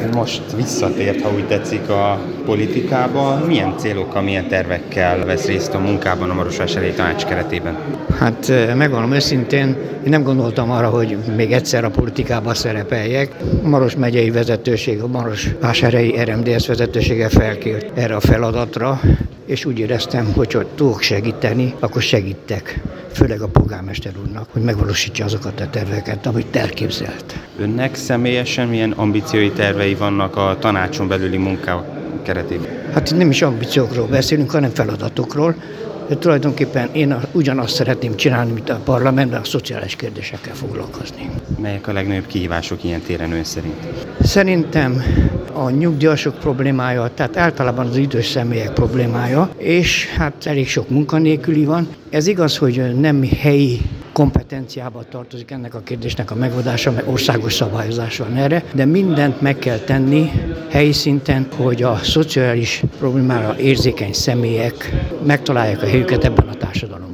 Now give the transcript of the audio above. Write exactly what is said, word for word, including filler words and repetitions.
Most visszatért, ha úgy tetszik, a politikába. Milyen célokkal, milyen tervekkel vesz részt a munkában a Marosvásárhelyi Tanács keretében? Hát megmondom őszintén, én nem gondoltam arra, hogy még egyszer a politikában szerepeljek. A Maros megyei vezetőség, a Marosvásárhelyi er em dé es vezetősége felkért erre a feladatra, és úgy éreztem, hogy ha tudok segíteni, akkor segítek, főleg a polgármester úrnak, hogy megvalósítsa azokat a terveket, amit elképzelt. Önnek személyesen milyen ambíciói tervei vannak a tanácson belüli munka keretében? Hát nem is ambíciókról beszélünk, hanem feladatokról. De tulajdonképpen én ugyanazt szeretném csinálni, mint a parlamentben, a szociális kérdésekkel foglalkozni. Melyek a legnagyobb kihívások ilyen téren ön szerint? Szerintem a nyugdíjasok problémája, tehát általában az idős személyek problémája, és hát elég sok munkanélküli van. Ez igaz, hogy nem helyi kompetenciába tartozik ennek a kérdésnek a megoldása, mert országos szabályozás van erre, de mindent meg kell tenni helyi szinten, hogy a szociális problémára érzékeny személyek megtalálják a helyüket ebben a társadalomban.